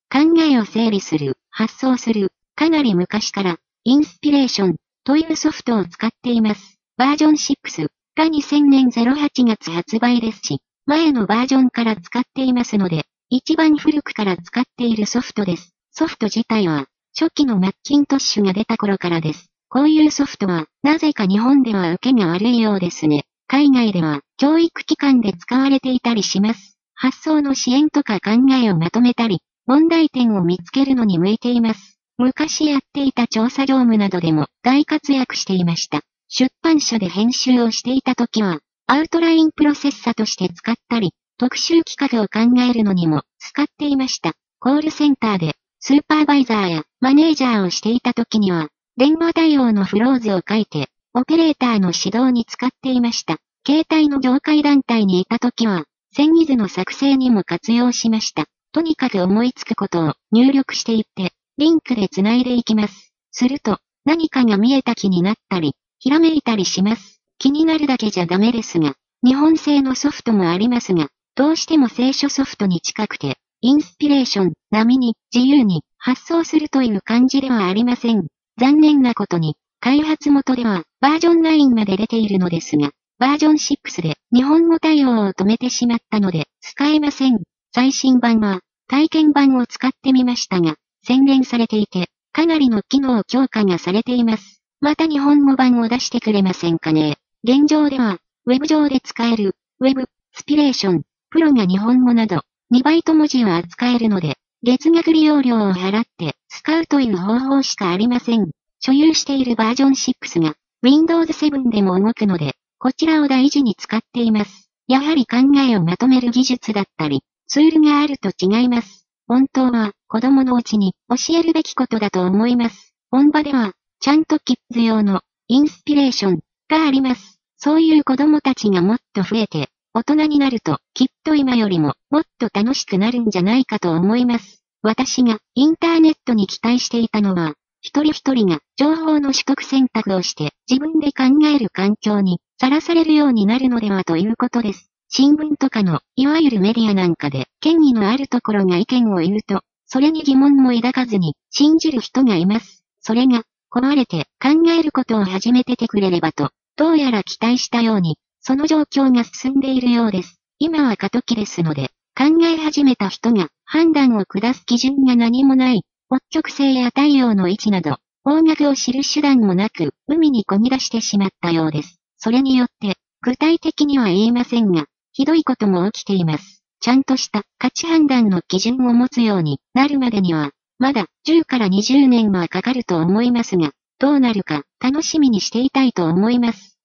考えを整理する、発想する、かなり昔から、インスピレーションというソフトを使っています。バージョン6が2000年08月発売ですし、前のバージョンから使っていますので、一番古くから使っているソフトです。ソフト自体は、初期のマッキントッシュが出た頃からです。こういうソフトは、なぜか日本では受けが悪いようですね。海外では、教育機関で使われていたりします。発想の支援とか考えをまとめたり、問題点を見つけるのに向いています。昔やっていた調査業務などでも大活躍していました。出版社で編集をしていた時は、アウトラインプロセッサとして使ったり、特集企画を考えるのにも使っていました。コールセンターでスーパーバイザーやマネージャーをしていた時には、電話対応のフローズを書いて、オペレーターの指導に使っていました。携帯の業界団体にいた時は、遷移図の作成にも活用しました。とにかく思いつくことを入力していって、リンクでつないでいきます。すると、何かが見えた気になったり、ひらめいたりします。気になるだけじゃダメですが、日本製のソフトもありますが、どうしても聖書ソフトに近くて、インスピレーション並みに自由に発想するという感じではありません。残念なことに、開発元ではバージョン9まで出ているのですが、バージョン6で日本語対応を止めてしまったので使えません。最新版は体験版を使ってみましたが、洗練されていて、かなりの機能強化がされています。また日本語版を出してくれませんかね。現状では、ウェブ上で使える、ウェブ、スピレーション、プロが日本語など、2バイト文字を扱えるので、月額利用料を払って使うという方法しかありません。所有しているバージョン6が Windows 7でも動くので、こちらを大事に使っています。やはり考えをまとめる技術だったり、ツールがあると違います。本当は子供のうちに教えるべきことだと思います。本場では、ちゃんとキッズ用のインスピレーションがあります。そういう子供たちがもっと増えて、大人になるときっと今よりももっと楽しくなるんじゃないかと思います。私がインターネットに期待していたのは、一人一人が情報の取得選択をして自分で考える環境にさらされるようになるのではということです。新聞とかのいわゆるメディアなんかで権威のあるところが意見を言うと、それに疑問も抱かずに信じる人がいます。それが壊れて考えることを始めててくれればと、どうやら期待したように、その状況が進んでいるようです。今は過渡期ですので、考え始めた人が判断を下す基準が何もない、北極星や太陽の位置など、方角を知る手段もなく、海にこぎ出してしまったようです。それによって、具体的には言えませんが、ひどいことも起きています。ちゃんとした価値判断の基準を持つようになるまでには、まだ10から20年はかかると思いますが、どうなるか楽しみにしていたいと思います。